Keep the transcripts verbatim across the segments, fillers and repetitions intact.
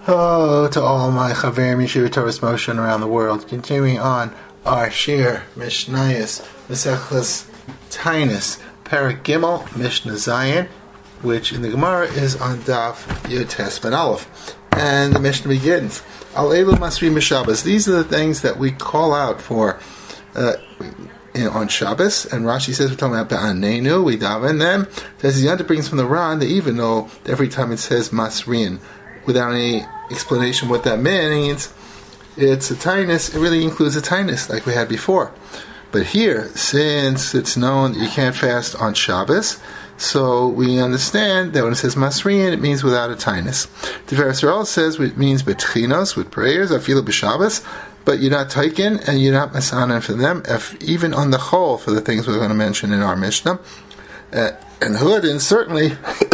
Oh, to all my Chaverim Yeshiva Torah Motion around the world. Continuing on our Shir Mishnayos Mesechlas Tainus Perek Gimel Mishnah Zayin, which in the Gemara is on Daf Yud Tes Ben Aleph, and the Mishnah begins. Al Elu Masri Mishabas. These are the things that we call out for uh, on Shabbos, and Rashi says we're talking about Ba'anenu. We daven them. Says the Yanta brings from the Ran that even though every time it says Masrin without any explanation what that means, it's a tinus, it really includes a tinus like we had before. But here, since it's known that you can't fast on Shabbos, so we understand that when it says masriyan, it means without a tinus. Tiferes Yisrael says it means betchinos, with prayers, afilu b'Shabbos, but you're not taiken and you're not masanan for them, if, even on the whole, for the things we're going to mention in our Mishnah. Uh, and Hudin, certainly,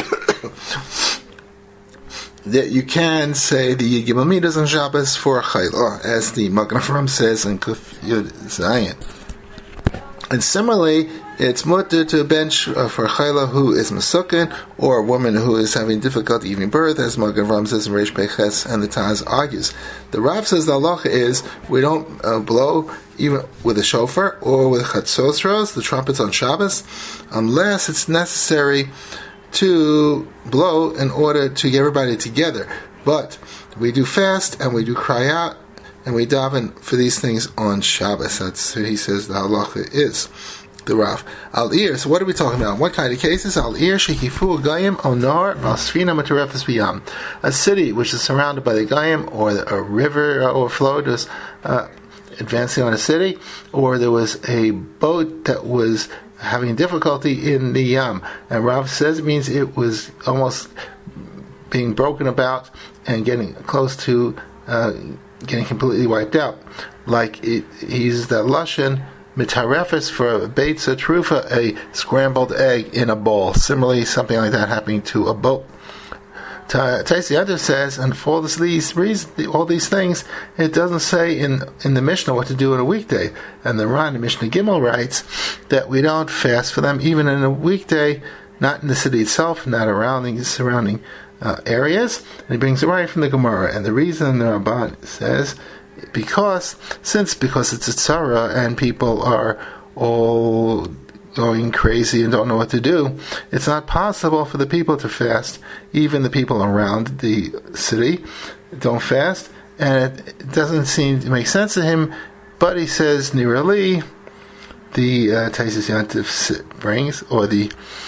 that you can say the Gimel Midas on Shabbos for Chayla, as the Magen Avraham says in Kuf Yud Zayin. And similarly, it's mutter to bench uh, for Chayla who is Mesukin, or a woman who is having difficulty giving birth, as Magen Avraham says in Reish Peches, and the Taz argues. The Rav says the halacha is we don't uh, blow even with a shofar or with chatzosros, the trumpets on Shabbos, unless it's necessary to blow in order to get everybody together. But we do fast and we do cry out and we daven for these things on Shabbos. That's what he says the halacha is. The Rav. Al-Ir, so what are we talking about? What kind of cases? Al-Ir, shekifu gayim onar al-sfina matarefes b'yam. A city which is surrounded by the gayim, or a river overflowed, was uh, advancing on a city, or there was a boat that was having difficulty in the Yam. And Rav says it means it was almost being broken about and getting close to uh, getting completely wiped out. Like it, he's the Lashon mitarefes for a beitza trufa, a scrambled egg in a bowl. Similarly, something like that happening to a boat. Taisiyata says, and for all these reasons, all these things, it doesn't say in, in the Mishnah what to do on a weekday. And the Ran, the Mishnah Gimel, writes that we don't fast for them even in a weekday, not in the city itself, not around the surrounding uh, areas. And he brings it right from the Gemara. And the reason the Ramban says, because, since because it's a tzara and people are all going crazy and don't know what to do, it's not possible for the people to fast. Even the people around the city don't fast, and it doesn't seem to make sense to him. But he says Nirali, the uh, Taisus Yantif brings, or the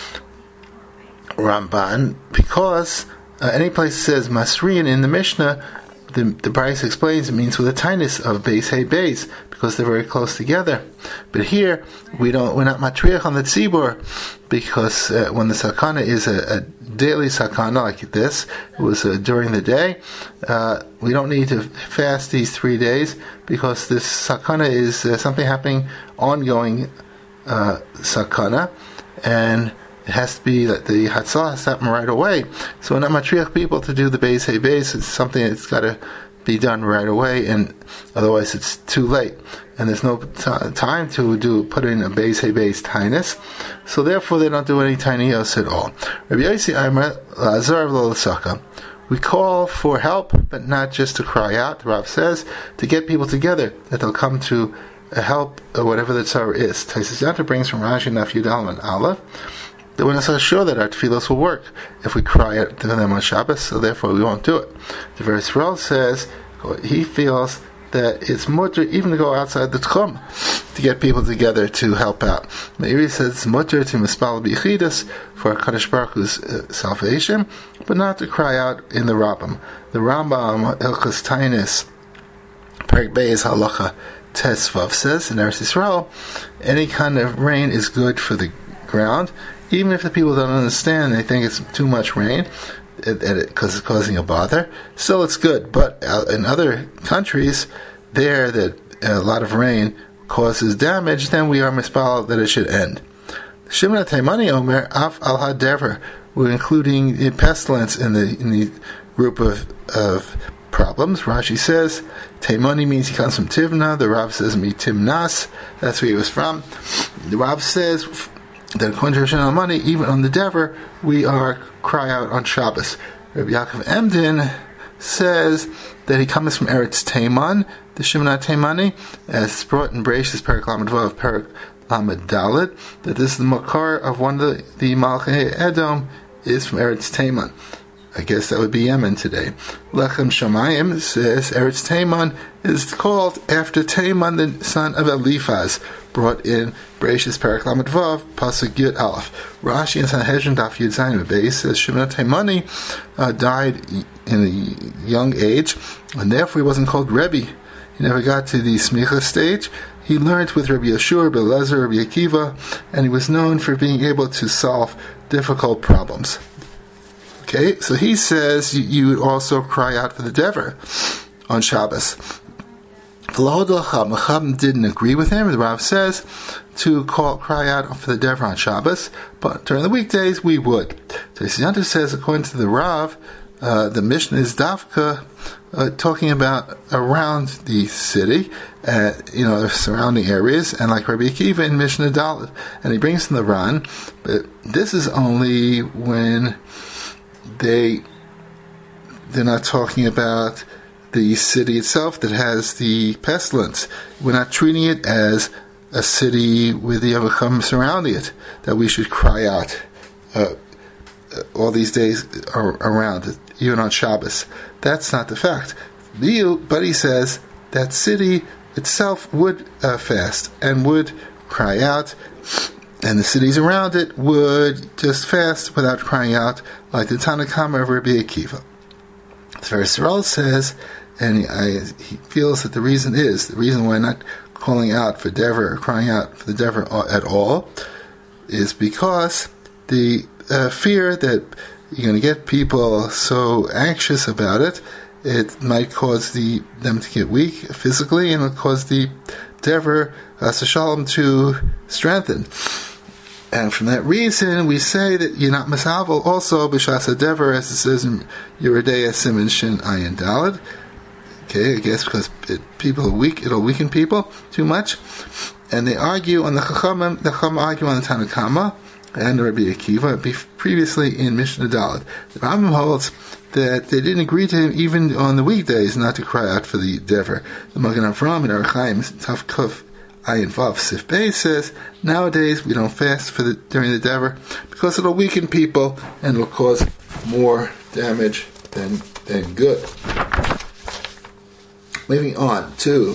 Ramban, because uh, any place that says Masriyan in the Mishnah, the the Bryce explains it means with a tinus of base hey base, because they're very close together. But here we don't we're not matriach on the tzibur, because uh, when the sakana is a, a daily sakana like this, it was uh, during the day. Uh, we don't need to fast these three days because this sakana is uh, something happening, ongoing uh, sakana, and it has to be that the Hatzah has to happen right away. So we're not matriach people to do the Beis Hey Beis. It's something that's got to be done right away, and otherwise it's too late. And there's no t- time to do put in a Beis Hey Beis tinus. So therefore they don't do any tiniyos at all. Rabbi Yossi Aimer Lazar V'Lasaka. We call for help, but not just to cry out. The Rav says to get people together, that they'll come to help uh, whatever the tzara is. Taisus Yanta brings from Rashi Naf Yud Aleph and Aleph that we're not so sure that our tefillos will work if we cry out to them on Shabbos, so therefore we won't do it. The Tiferes Yisrael says he feels that it's mutter even to go outside the tchum to get people together to help out. Meiri says it's mutter to mispal b'yichidus for Kadosh Baruch Hu's uh, salvation, but not to cry out in the Rambam. The Rambam Hilchos Tainis Perek Beis Halacha Tes Vav says in Eretz Yisrael, any kind of rain is good for the ground. Even if the people don't understand, they think it's too much rain because it's causing a bother, still it's good. But in other countries, there that a lot of rain causes damage, then we are mispal that it should end. Shimon Taimani Omer Af Al Hadever, we're including the pestilence in the in the group of of problems. Rashi says Taimani means he comes from Tivna. The Rav says Mi Timnas, that's where he was from. The Rav says that according to Rishon Almani, even on the Dever, we are cry out on Shabbos. Rabbi Yaakov Emden says that he comes from Eretz Teiman, the Shimon Teimani, as brought in Bereshis Perek Lamed Vav, Perek Lamed Dalet, that this is the makar of one of the, the Malchei Edom is from Eretz Teiman. I guess that would be Yemen today. Lechem Shamayim says Eretz Teiman is called after Teiman, the son of Eliphaz, brought in Bereshis Perek Lamed Vav, Pasuk Yud Aleph. Rashi and Sanhedrin Daf Yud Zayin Beis says Shimon Teimani uh, died in a young age, and therefore he wasn't called Rebbe. He never got to the Smicha stage. He learned with Rabbi Yeshua, Rabbi Eliezer, Rabbi Akiva, and he was known for being able to solve difficult problems. Okay, so he says you, you would also cry out for the Dever on Shabbos. Chacham didn't agree with him. The Rav says to call, cry out for the Dever on Shabbos, but during the weekdays we would. Tziyanter says, according to the Rav, uh, the Mishnah is Dafka, uh, talking about around the city, uh, you know, the surrounding areas, and like Rabbi Akiva in Mishnah Dalet, and he brings in the Ran, but this is only when they they're not talking about the city itself that has the pestilence. We're not treating it as a city with the Avacham surrounding it, that we should cry out uh, all these days are around it, even on Shabbos. That's not the fact. But he says that city itself would uh, fast and would cry out, and the cities around it would just fast without crying out, like the Tanna Kama of Rabbi Akiva. Tiferes Yisrael says, and he, I, he feels that the reason is, the reason why not calling out for Dever, or crying out for the Dever at all, is because the uh, fear that you're going to get people so anxious about it, it might cause the them to get weak physically, and it'll cause the Dever, uh, Shalom, to strengthen. And from that reason, we say that you're not Masavel also B'Shas Dever, as it says in Yeridea Siman Shin Ayin Daled. Okay, I guess because it, people are weak, it'll weaken people too much. And they argue on the Chachamim, the Chachamim argue on the Tanna Kama and Rabbi Akiva, previously in Mishnah Dalet. The Rambam holds that they didn't agree to him even on the weekdays not to cry out for the Dever. The Magen Avraham in Archaim Tav Kuf Ayin Vav Sif Bey says, nowadays we don't fast for the during the Dever because it'll weaken people and it'll cause more damage than than good. Moving on to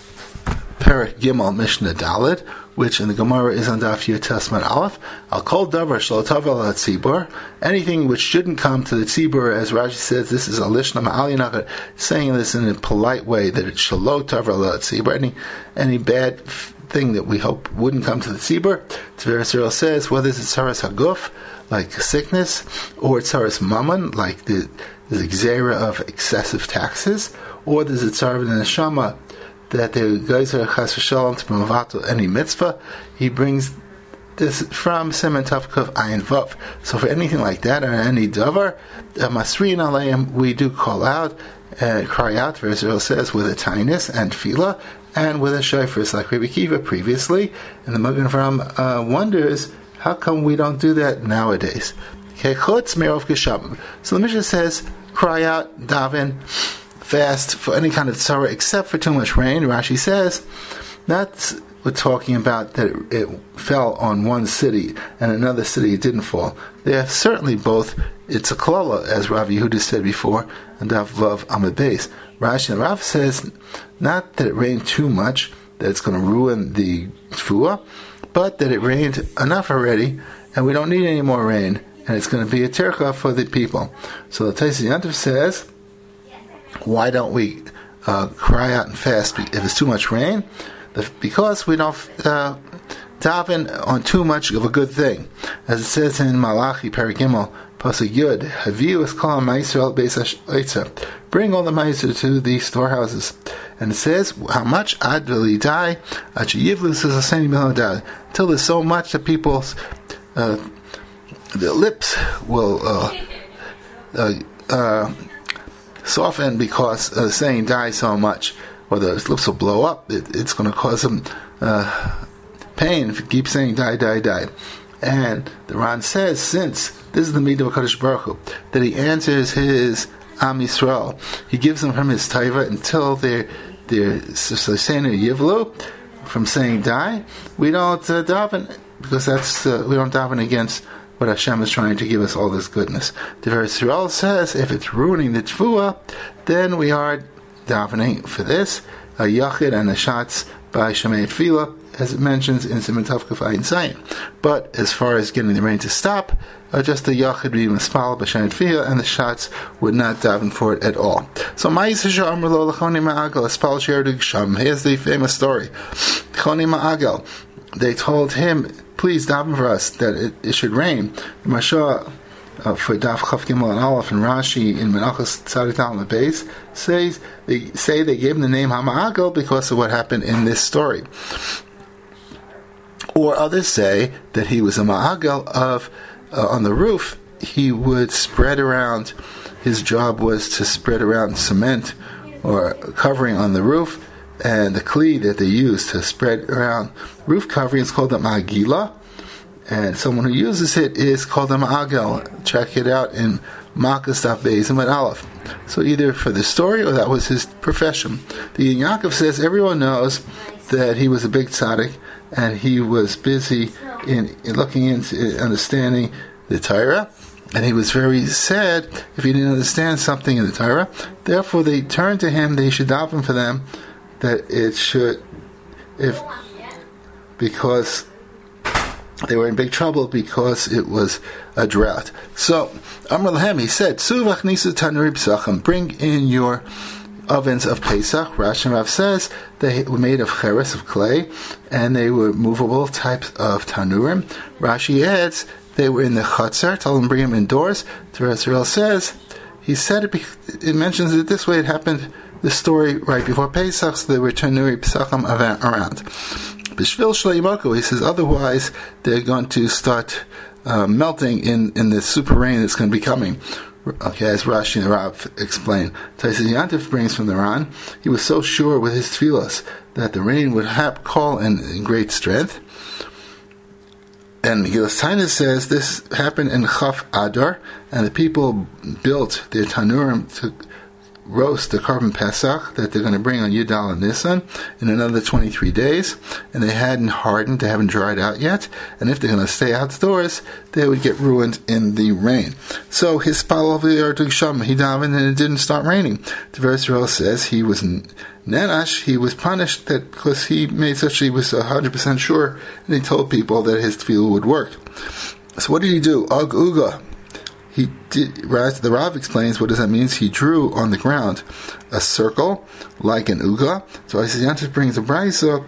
Perek Gimel Mishnah Dalet, which in the Gemara is on Daf Yud Tesman Aleph. Al Kol Davar Shlo Tavel Al Tzibur, anything which shouldn't come to the Tzibur, as Rashi says, this is a Lishna Ma'al Yanachar, saying this in a polite way, that it's Shlo Tavel Al Tzibur, any, any bad thing that we hope wouldn't come to the Tzibur. Tiferes Yisrael says, whether it's Tzaras Haguf, like sickness, or Tzaras Mammon, like the, the Gzeira of excessive taxes, or there's a Tzar in the Neshama, that the guys are chas v'shalom to mavato any mitzvah. He brings this from Siman Tavkov Ayin Vav. So for anything like that, or any davar, masriin aleim, we do call out, uh, cry out, as Israel says, with a tainus and tefillah, and with a shofar, like Rabbi Akiva previously. And the Magen Avraham uh, wonders, how come we don't do that nowadays? Okay, chutz me'ov geshamim. So the Mishnah says, cry out, daven, fast for any kind of tzara except for too much rain. Rashi says that's we're talking about that it, it fell on one city and another city it didn't fall. They're certainly both, it's a klala, as Rav Yehuda said before, and Daf Vav Amud Beis. Rashi and Rav says not that it rained too much, that it's going to ruin the tefua, but that it rained enough already and we don't need any more rain, and it's going to be a tercha for the people. So the Tziyanter says, why don't we uh, cry out and fast if it's too much rain? The, because we don't uh, daven on too much of a good thing. As it says in Malachi Perek Gimel Pasuk Yud, Haviu es kol ha'Yisrael beis ha'oitza, bring all the ma'aser to the storehouses. And it says, how much? Ad v'lidai, ad sheyivlu sasaseni melodad, until there's so much that people's uh, their lips will uh, uh, uh, soften because uh, saying die so much, or the lips will blow up. It, it's going to cause them uh, pain if you keep saying die, die, die. And the Ran says, since this is the midah of HaKadosh Baruch Hu, that he answers his Am Yisrael. He gives them from his taiva until they're they're Sosenu Yivlu, from saying die. We don't uh, daven because that's uh, we don't daven against what Hashem is trying to give us all this goodness. The verse Yisrael says if it's ruining the tefua, then we are davening for this. A yachid and a shatz by Shemei Tefillah, as it mentions in Siman Tov Kuf Ayin Zayin. But as far as getting the rain to stop, uh, just the yachid would be mispal b'Shemei Tefillah, and the shatz would not daven for it at all. So Ma'is Hashem Amar Lo L'Choni Ma'agel Espal She'erdu Gesham. Here's the famous story. Choni Ma'agel, they told him, please daven for us that it, it should rain. The Mashah uh, for Daf Chaf Gimel and Aleph and Rashi in Menachos Tzadik Talmud Beis says they say they gave him the name Hama'agel because of what happened in this story. Or others say that he was a ma'agel of uh, on the roof. He would spread around. His job was to spread around cement or covering on the roof, and the kli that they used to spread around roof covering is called a ma'agila. And someone who uses it is called a ma'agel. Check it out in Makas Daf Beis and Aleph. So either for the story or that was his profession. The Yaakov says everyone knows that he was a big tzaddik and he was busy in, in looking into understanding the Torah, and he was very sad if he didn't understand something in the Torah. Therefore, they turned to him. They should daven for them that it should, if because. They were in big trouble because it was a drought. So, Amar Lahem, he said, Suvach nisu tanuri p'sachim, bring in your ovens of Pesach. Rashi and Rav says they were made of cheres, of clay, and they were movable types of tanurim. Rashi adds, they were in the chutzar, told him bring them indoors. Teres Yisrael says, he said it, it mentions it this way, it happened, the story right before Pesach, so there were tanuri p'sachim around. B'shvil shleimoko, he says, otherwise they're going to start uh, melting in, in the super rain that's going to be coming. Okay, as Rashi and Rav explained. Taisez Yantif brings from the Ran, he was so sure with his tefillos that the rain would have call in, in great strength. And Gilas Taina says this happened in Chaf Adar, and the people built their tanurim to roast the carbon Pesach that they're going to bring on Yudal and Nisan in another twenty-three days, and they hadn't hardened, they haven't dried out yet, and if they're going to stay outdoors, they would get ruined in the rain. So his spal over there to Sham, he davened and it didn't start raining. The verse Yisrael says he was nenash, he was punished that because he made such, he was one hundred percent sure, and he told people that his tefillah would work. So what did he do? Og Uga. He did, the Rav explains what does that mean. He drew on the ground a circle like an uga. So Yantif brings a brayso.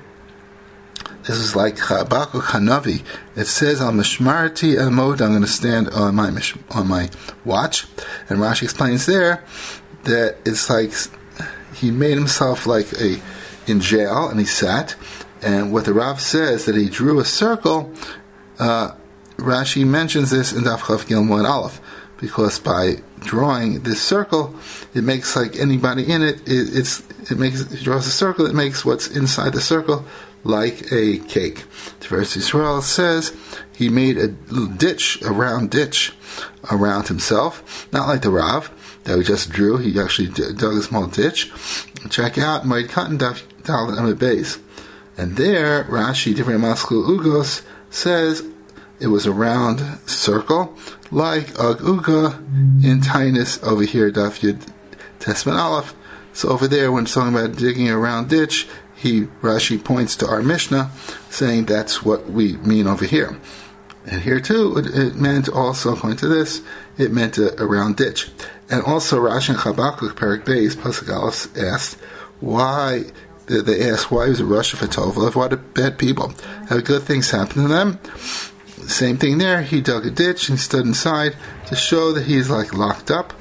This is like Chabakuk Hanavi. It says on Mishmarti El Mod, I'm going to stand on my on my watch. And Rashi explains there that it's like he made himself like a in jail and he sat. And what the Rav says that he drew a circle. Uh, Rashi mentions this in Daf Chaf Gimel and Aleph, because by drawing this circle, it makes like anybody in it. it it's it makes it draws a circle. It makes what's inside the circle like a cake. The verse Yisrael says he made a ditch, a round ditch around himself, not like the Rav that we just drew. He actually dug a small ditch. Check out my cotton daf Talmud Amud Beis, and there Rashi different Maskul Ugos says it was a round circle, like Ag Uga in Tainus over here, Daf Yud Tesman Aleph. So over there, when it's talking about digging a round ditch, he Rashi points to our Mishnah, saying that's what we mean over here. And here too, it, it meant also, according to this, it meant a, a round ditch. And also Rashi and Chabakuk Perik Beis Pasuk Aleph asked why. They asked why was it Russia for Tova? Why do bad people have good things happen to them? Same thing there. He dug a ditch and stood inside to show that he's like locked up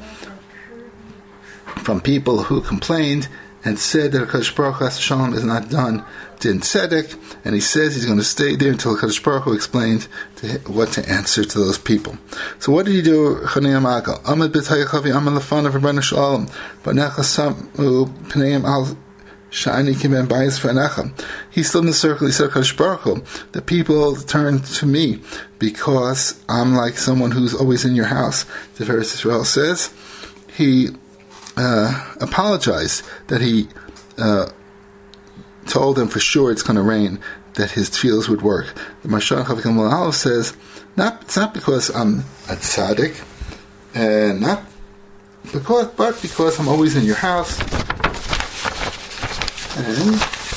from people who complained and said that HaKadosh Baruch Hu Shalom is not done Din Tzedek, and he says he's going to stay there until HaKadosh Baruch Hu explains to what to answer to those people. So what did he do? Chanei Amakal Amad B'Tayachavi Amad Lefanav Rebbeinu Shalom B'Nechasam Pneim Al Shani Kimen Bayis Fanacham. He stood in the circle. He said, "Kadosh Baruch Hu, the people turn to me because I'm like someone who's always in your house." The verse Israel says he uh, apologized that he uh, told them for sure it's going to rain, that his tefillos would work. The Maharsha Chavikim Aleph says, not, it's not because I'm a tzaddik, and not because, but because I'm always in your house, and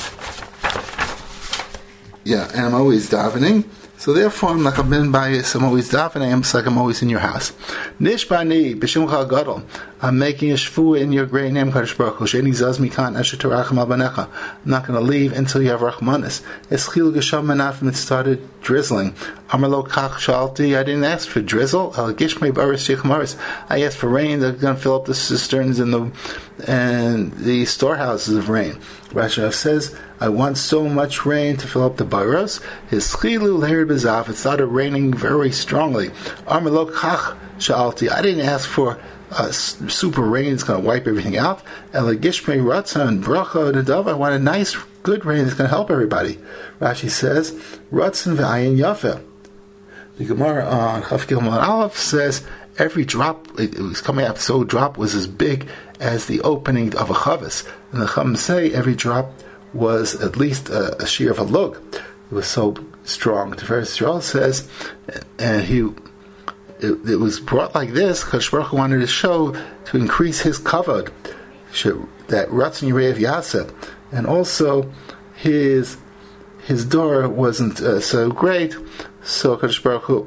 yeah, and I'm always davening. So therefore, I'm like a ben bias. I'm always davening. I'm like I'm always in your house. Nishbani b'shimcha gadol. I'm making a shvu in your great name, Kadosh Baruch Hu. She'eni zaz mikan asher terachem al banecha. I'm not going to leave until you have rachmanis. Eschil gesham menafim. It started drizzling. Amar lo kach shalti. I didn't ask for drizzle. Al gishmei baris shechmaris. I asked for rain. They're going to fill up the cisterns and the and the storehouses of rain. Rashi says, I want so much rain to fill up the baros. His chilu leher bezav. It started raining very strongly. Amar lo kach shalti. I didn't ask for uh, super rain. It's going to wipe everything out. Ela gishmei ratzah and bracha nedava. I want a nice, good rain that's going to help everybody. Rashi says, ratzon ve'ayin yafeh. The Gemara on Chaf Gimel Aleph says every drop, it, it was coming out, so drop was as big as the opening of a chavis. And the Chum say every drop was at least a, a shear of a lug. It was so strong. The Tiferes Yisrael says, and he, it, it was brought like this because Baruch Hu wanted to show, to increase his kavod, that Ratzon Yirev Yaseh, and also his his door wasn't uh, so great. So Kadosh Baruch Hu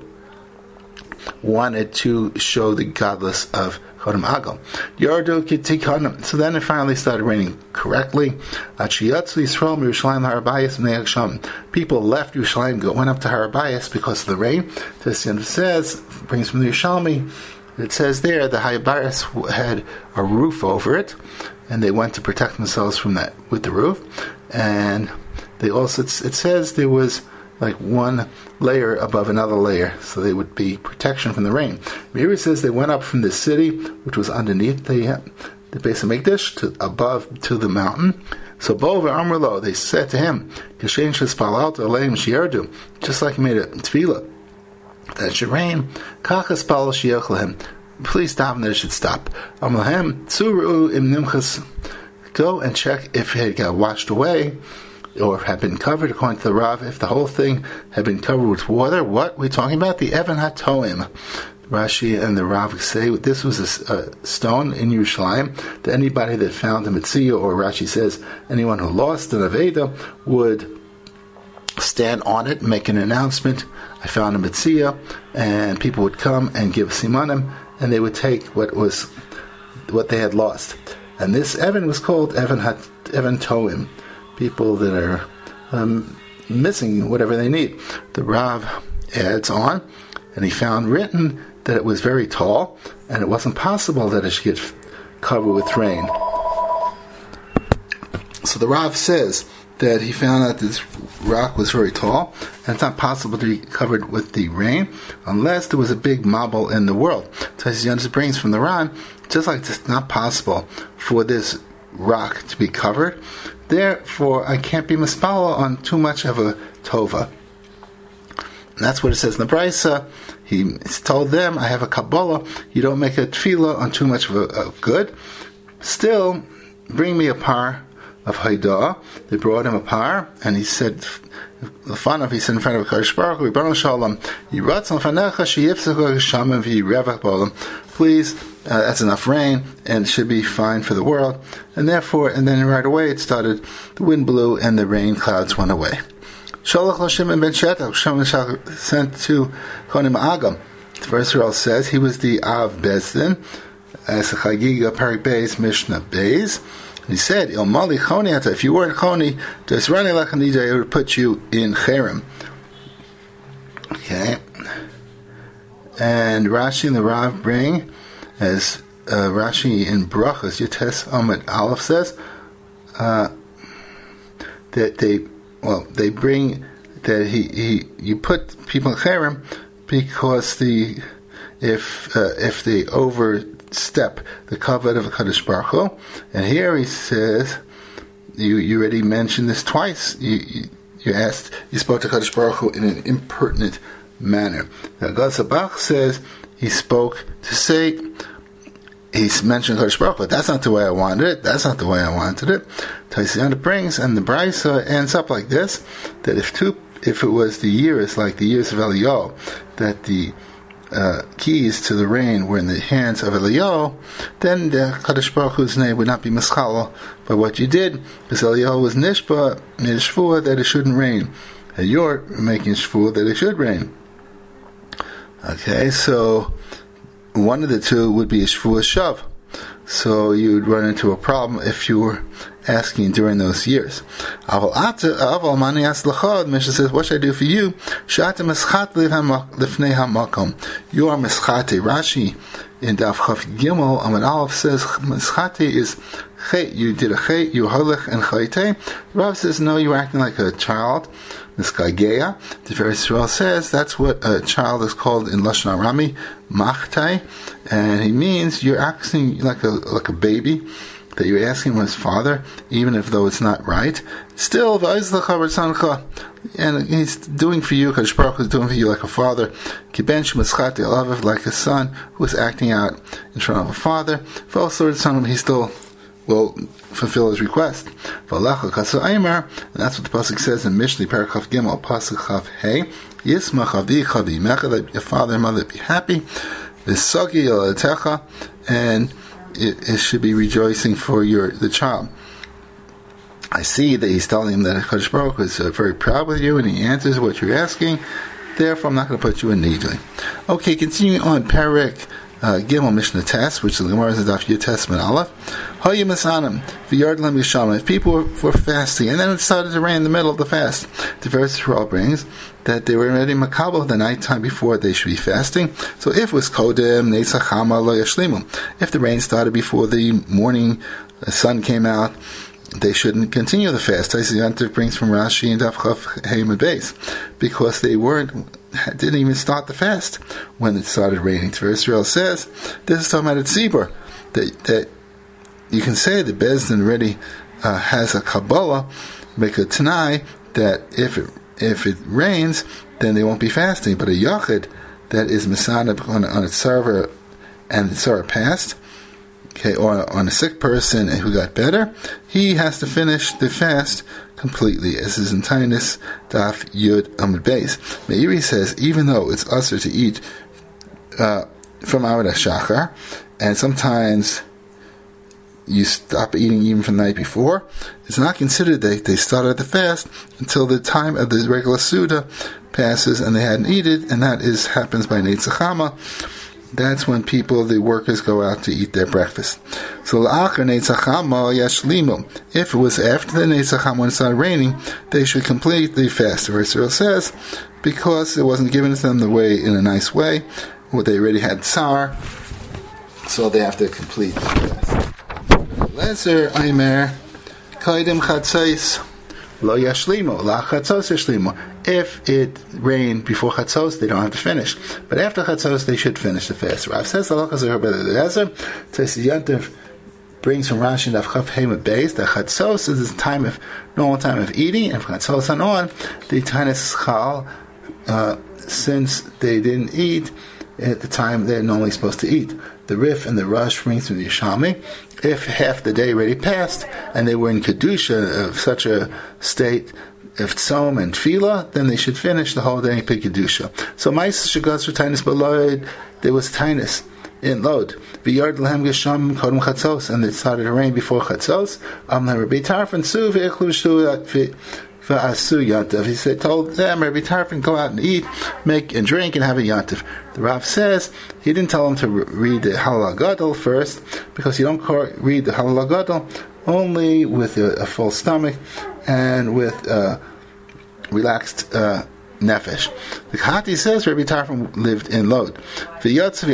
wanted to show the godless of Chodem Agal. Yardu Kitikanim. So then it finally started raining correctly. Achiyatzu Yisrael Yerushalayim Harabayis Ne'achsham. People left Yerushalayim, went up to Harabayis because of the rain. This says, brings from the Yerushalmi, it says there the Harabayis had a roof over it, and they went to protect themselves from that with the roof. And they also, it says there was like one layer above another layer, so they would be protection from the rain. Meiri says they went up from the city, which was underneath the the Beis Hamikdash, to above to the mountain. So Bova Amrlo, they said to him, Kashen Shespalalt Aleim Shiardu, just like he made a tefillah that should rain. Kachas Pal Shiachlahem, please stop, and that it should stop. Amlahem Tsuru Im Nimchas, go and check if it got washed away, or had been covered, according to the Rav, if the whole thing had been covered with water. What we're talking about? The Evan HaToim. Rashi and the Rav say this was a, a stone in Yerushalayim that anybody that found a Mitzvah, or Rashi says anyone who lost an Aveda, would stand on it, make an announcement, I found a Mitzvah, and people would come and give simanim, and they would take what was what they had lost. And this Evan was called Evan Hat, Evan Toim. People that are um, missing whatever they need. The Rav adds on, and he found written that it was very tall, and it wasn't possible that it should get covered with rain. So the Rav says that he found out this rock was very tall, and it's not possible to be covered with the rain unless there was a big marble in the world. So as he brings from the Ran, just like it's not possible for this rock to be covered, therefore I can't be mispala on too much of a tova. And that's what it says in the Brisa. He told them, I have a Kabbalah, you don't make a tefillah on too much of a of good. Still, bring me a par of Haidah. They brought him a par, and he said, the fun of he said in front of Kadosh Baruch Hu, Ribono Shalom, Yiratzon fanecha sheyifsechu geshamim v'yirevach b'olam. Please, uh, that's enough rain, and it should be fine for the world. And therefore, and then right away it started, the wind blew, and the rain clouds went away. Sholach lo Shimon ben Shetach, Shimon sent to Chonim Agam. The verse says he was the Av Bezdin, as a Chagiga Parak Beis Mishnah Beis. He said, Il Mali Choni, if you weren't Choni, Desrani Lachanija, it would put you in Cherem. Okay. And Rashi and the Rav bring, as uh, Rashi in Brachos, Yutes Amud Aleph says, uh, that they, well, they bring that he, he you put people in Cherem because the if uh, if they overstep the kavod of the Kadosh Baruch Hu, and here he says, you you already mentioned this twice. You you, you asked, you spoke to Kadosh Baruch Hu in an impertinent manner. Now Gazabach says he spoke to say he's mentioned Kodesh Baruch Hu, but that's not the way I wanted it. That's not the way I wanted it. Taisiyanta brings, and the Brisa ends up like this: that if two, if it was the years like the years of Eliyahu, that the uh, keys to the rain were in the hands of Eliyahu, then the Kodesh Baruch Hu's name would not be Mischal by what you did, because Eliyahu was Nishba, made a shvuah that it shouldn't rain. And you're making a shvuah that it should rain. Okay, so one of the two would be a shvuah shav. So you'd run into a problem if you were asking during those years. Aval aval mani as lachad. Mishnah says, "What should I do for you?" Shata meschat lifnei hamakom. You are meschate. Rashi in Daf Chaf Gimel Amud Aleph says meschate is chet. You did a chet. You halach and chayte. Rav says no. You're acting like a child. Miskageya. The Tiferes Yisrael says that's what a child is called in Lashon Arami, machtai, and he means you're acting like a like a baby, that you're asking his father, even if though it's not right. Still, and he's doing for you, Kadosh Baruch Hu is doing for you like a father, like a son who is acting out in front of a father. For all sorts of he still will fulfill his request. And that's what the pasuk says in Mishlei Parakaf Gimel, pasuk Chav Hey, Yismach Avicha v'Imecha, that your father and mother be happy. V'Sagi Yolatecha, and it, it should be rejoicing for your the child. I see that he's telling him that Kadosh Baruch Hu is uh, very proud with you, and he answers what you're asking. Therefore, I'm not going to put you in needling. Okay, continuing on, Parak Uh, Gimel Mishnah Test, which is the Gemara's Daf Yud Testament Aleph. Hoya Masanim v'Yard Lam Yisham. If people were, were fasting, and then it started to rain in the middle of the fast, the Tiferes Yisrael brings that they were already makabel the night time before they should be fasting. So if it was kodem neitzachama lo yashlimu, if the rain started before the morning the sun came out, they shouldn't continue the fast. Taisiyanta brings from Rashi and Daf Chaf Hey Beis, because they weren't didn't even start the fast when it started raining. Tiferes Yisrael says this is talking about a tzibur, that that you can say that Bezdin already uh, has a Kabbalah, make a Tanai that if it if it rains, then they won't be fasting. But a Yachid that is Mesanab on, on its server and the server passed, okay, or on a sick person who got better, he has to finish the fast completely, as is in Tainus Daf Yud Amud Beis. Meiri says even though it's usher to eat uh, from Avodah Shachar, and sometimes you stop eating even from the night before, it's not considered that they started the fast until the time of the regular Suda passes and they hadn't eaten, and that is happens by Neitzachama. That's when people, the workers, go out to eat their breakfast. So la'achar neitzachama yashlimu. If it was after the neitzachama when it started raining, they should complete the fast. The Tiferes says because it wasn't given to them the way in a nice way, well, they already had tsar, so they have to complete the fast. Lezer Aimer Kaidim Chatzos Lo Yashlimu La Chatzos Yashlimu. If it rained before Chatzos, they don't have to finish. But after Chatzos, they should finish the fast. Rav says the Halachas are better than Ezer. Taisiyanta brings from Rashi and Avchav Hema Beis that Chatzos is the time of normal time of eating, and from Chatzos and on, the Tainus Chal, uh, since they didn't eat at the time they're normally supposed to eat. The Rif and the Rush brings from the Yishami. If half the day already passed and they were in Kedusha of such a state, if Tzom and Tefillah, then they should finish the whole day in Kedusha. So Mais Shagas for Tainus Beloid, there was Tainus in Lod. V'yard Lahem Gesham Kodem Chatzos, and it started to rain before Chatzos. Amna Rabbi Tarfon Su V'echlu Shtu V'asu Yantav. He said, told them, Rabbi Tarfon, go out and eat, make and drink, and have a Yantav. The Rav says he didn't tell them to read the Halal Gadol first, because you don't read the Halal Gadol only with a, a full stomach and with uh, relaxed uh, nefesh. The Khati says Rabbi Tarfon lived in Lod. They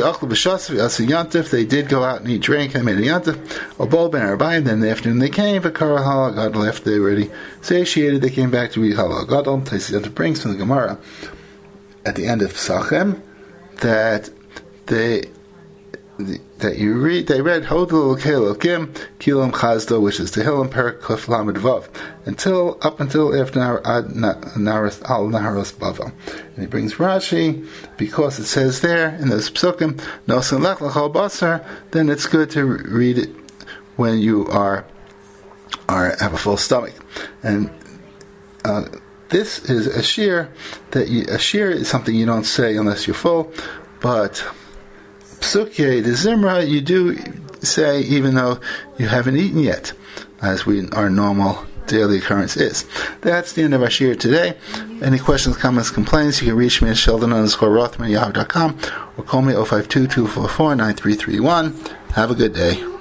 did go out and eat, drink, and made a yantav. Obol ben Arbayim, then in the afternoon they came, but Kara Halal Gadol, after they were already satiated, they came back to read Halal Gadol. Taisiyanta brings from the Gemara at the end of Pesachim that they that you read, they read Hodel Kim Kilam Chazdo, which is Tehillim Perak Kuf Lamed Vav, until up until after Naras Al Naharos Bavel. And he brings Rashi because it says there in those psukim Nosen Lech Lachal Basar. Then it's good to read it when you are are have a full stomach. And uh, this is a shear that you, a shear is something you don't say unless you're full, but Psukye, the Zimra, you do say even though you haven't eaten yet, as we our normal daily occurrence is. That's the end of our shir today. Any questions, comments, complaints, you can reach me at sheldon underscore rothman at yahoo dot com or call me oh five two, two four four, nine three three one. Have a good day.